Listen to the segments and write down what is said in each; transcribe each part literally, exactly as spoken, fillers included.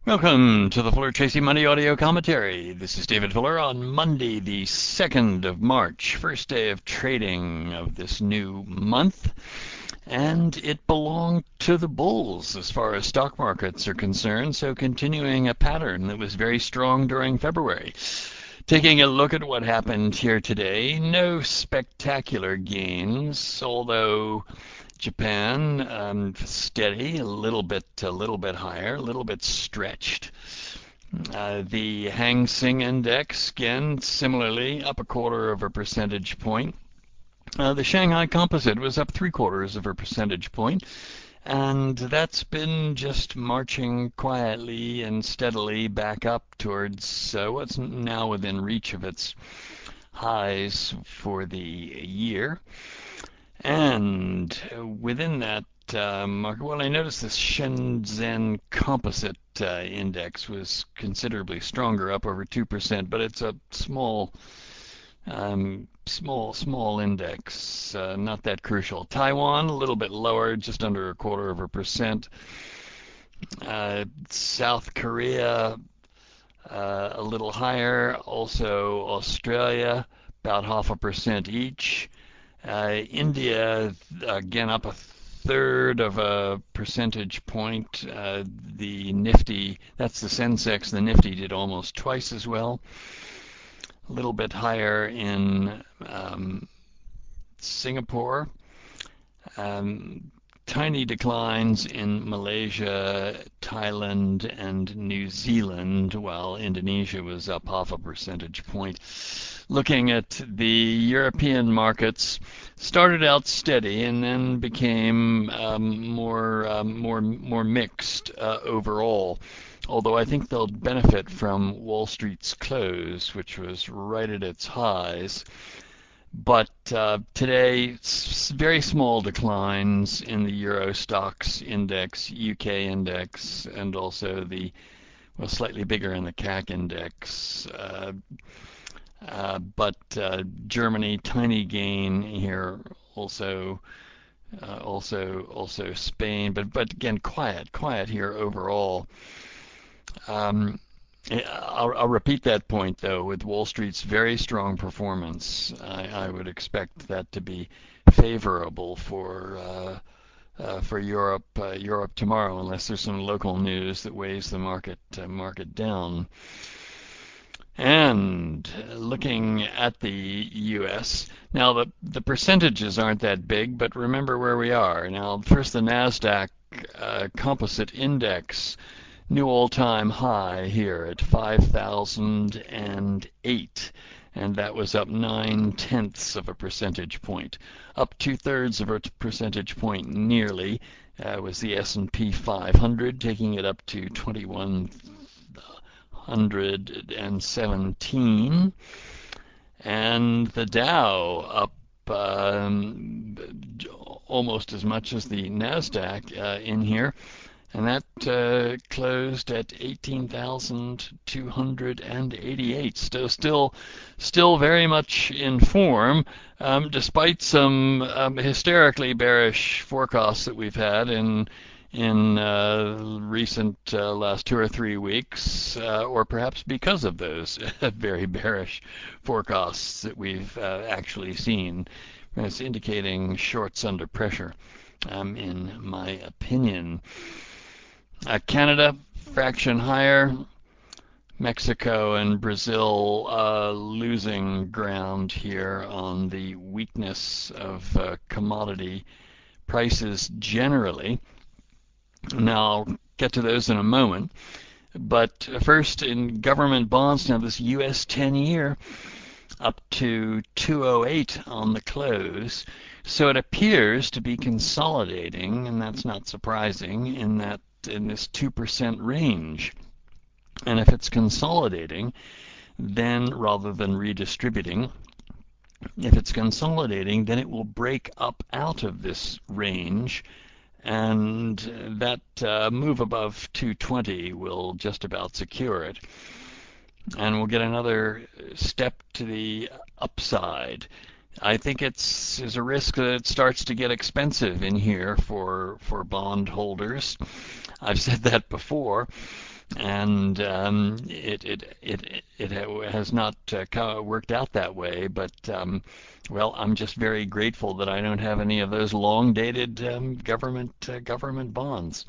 Welcome to the Fuller Tracy Money Audio Commentary. This is David Fuller on Monday, the second of March, first day of trading of this new month. And it belonged to the bulls as far as stock markets are concerned, so continuing a pattern that was very strong during February. Taking a look at what happened here today, no spectacular gains, although Japan, um, steady, a little bit, a little bit higher, a little bit stretched. Uh, the Hang Seng Index, again, similarly up a quarter of a percentage point. Uh, the Shanghai Composite was up three quarters of a percentage point, and that's been just marching quietly and steadily back up towards uh, what's now within reach of its highs for the year. And within that uh, market, well, I noticed this Shenzhen Composite uh, Index was considerably stronger, up over two percent, but it's a small, um, small, small index, uh, not that crucial. Taiwan, a little bit lower, just under a quarter of a percent. Uh, South Korea, uh, a little higher. Also, Australia, about half a percent each. Uh, India, again, up a third of a percentage point. Uh, the Nifty, that's the Sensex, the Nifty did almost twice as well. A little bit higher in um, Singapore. Um, tiny declines in Malaysia, Thailand, and New Zealand, while Indonesia was up half a percentage point. Looking at the European markets, started out steady and then became um, more um, more more mixed uh, overall. Although I think they'll benefit from Wall Street's close, which was right at its highs. But uh, today, very small declines in the Euro Stocks Index, U K Index, and also the, well, slightly bigger in the C A C Index. Uh, uh, but uh, Germany, tiny gain here. Also, uh, also, also Spain. But but again, quiet, quiet here overall. Um, I'll, I'll repeat that point though. With Wall Street's very strong performance, I, I would expect that to be favorable for uh, uh, for Europe uh, Europe tomorrow, unless there's some local news that weighs the market uh, market down. And looking at the U S, now the, the percentages aren't that big, but remember where we are. Now, first the NASDAQ uh, Composite Index, new all-time high here at five thousand eight, and that was up nine tenths of a percentage point. Up two thirds of a percentage point nearly uh, was the S and P five hundred, taking it up to twenty-one hundred seventeen, and the Dow up um, almost as much as the NASDAQ uh, in here, and that uh, closed at eighteen thousand two hundred eighty-eight. Still, still, still very much in form, um, despite some um, hysterically bearish forecasts that we've had in in uh, recent uh, last two or three weeks, uh, or perhaps because of those very bearish forecasts that we've uh, actually seen. It's indicating shorts under pressure, um, in my opinion. Uh, Canada, fraction higher. Mexico and Brazil uh, losing ground here on the weakness of uh, commodity prices generally. Now, I'll get to those in a moment. But first, in government bonds, now this U S ten year up to two oh eight on the close. So it appears to be consolidating, and that's not surprising, in that in this two percent range. And if it's consolidating, then rather than redistributing, if it's consolidating, then it will break up out of this range, and that uh, move above two twenty will just about secure it. And we'll get another step to the upside. I think it's there's a risk that it starts to get expensive in here for for bond holders. I've said that before, and um, it, it it it has not uh, worked out that way. But um, well, I'm just very grateful that I don't have any of those long-dated um, government uh, government bonds.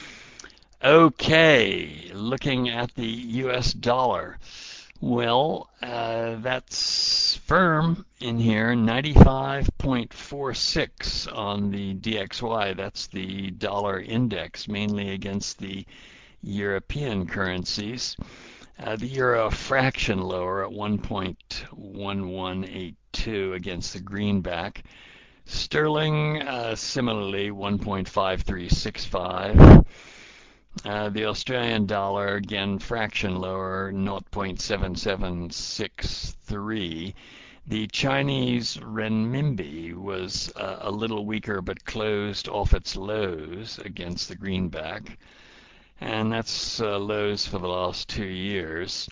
Okay, looking at the U S dollar. Well, uh, that's firm in here, ninety-five point four six on the D X Y. That's the dollar index, mainly against the European currencies. Uh, the euro a fraction lower at one point one one eight two against the greenback. Sterling uh, similarly one point five three six five. Uh, the Australian dollar, again, fraction lower, zero point seven seven six three. The Chinese renminbi was uh, a little weaker but closed off its lows against the greenback. And that's uh, lows for the last two years.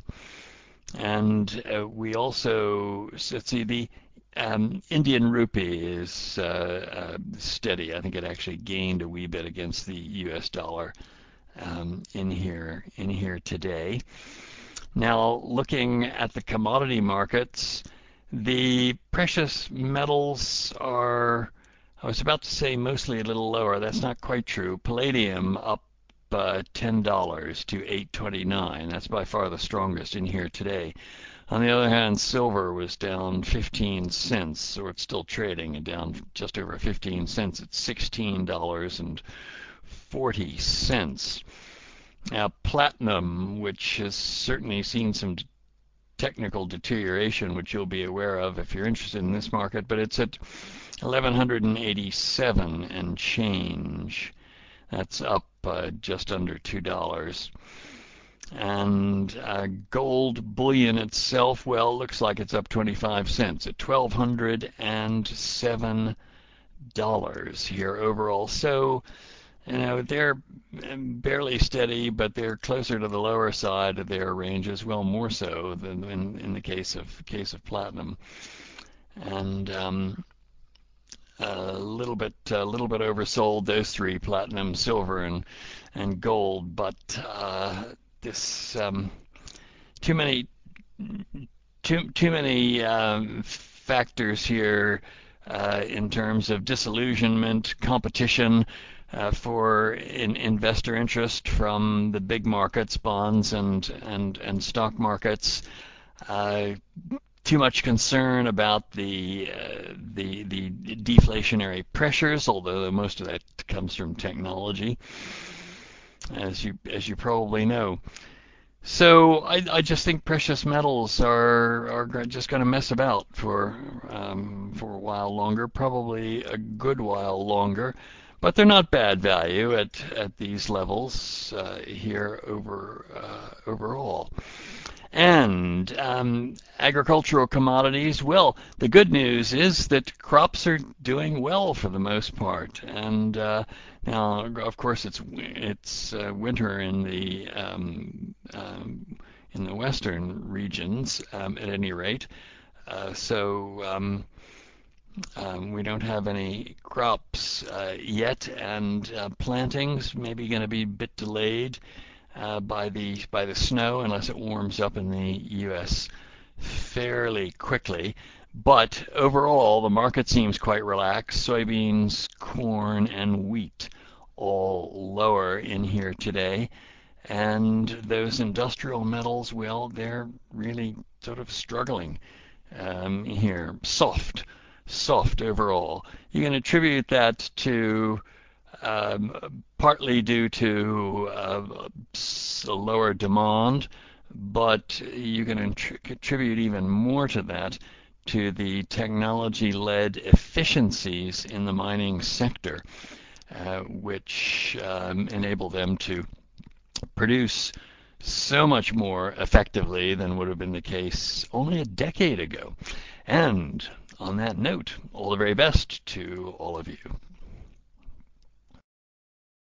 And uh, we also, let's see, the um, Indian rupee is uh, uh, steady. I think it actually gained a wee bit against the U S dollar um, in here in here today. Now, looking at the commodity markets, the precious metals are, I was about to say mostly a little lower. That's not quite true. Palladium up uh, ten dollars to eight twenty-nine. That's by far the strongest in here today. On the other hand, silver was down fifteen cents, so it's still trading and down just over fifteen cents at sixteen dollars and forty cents. Now, platinum, which has certainly seen some technical deterioration, which you'll be aware of if you're interested in this market, but it's at eleven eighty-seven and change. That's up uh, just under two dollars. And uh, gold bullion itself, well, looks like it's up twenty-five cents at twelve hundred seven dollars here overall. So, you know, they're barely steady, but they're closer to the lower side of their ranges, well, more so than in, in the case of case of platinum. And um, a little bit a little bit oversold, those three: platinum, silver, and and gold. But uh, this um, too many too too many um, factors here uh, in terms of disillusionment, competition uh, for in, investor interest from the big markets, bonds and and and stock markets. Uh, too much concern about the uh, the the deflationary pressures, although most of that comes from technology, as you as you probably know. So I, I just think precious metals are are just going to mess about for um, for a while longer, probably a good while longer, but they're not bad value at at these levels uh, here over uh, overall. And um, agricultural commodities, well, the good news is that crops are doing well for the most part. And uh, now, of course, it's it's uh, winter in the um, um, in the western regions, um, at any rate. Uh, so um, um, we don't have any crops uh, yet, and uh, plantings maybe going to be a bit delayed uh, by the by the snow unless it warms up in the U S fairly quickly. But overall, the market seems quite relaxed. Soybeans, corn, and wheat all lower in here today. And those industrial metals, well, they're really sort of struggling um, here. Soft, soft overall. You can attribute that to um, partly due to uh, lower demand, but you can contribute even more to that to the technology-led efficiencies in the mining sector, uh, which um, enable them to produce so much more effectively than would have been the case only a decade ago. And on that note, all the very best to all of you.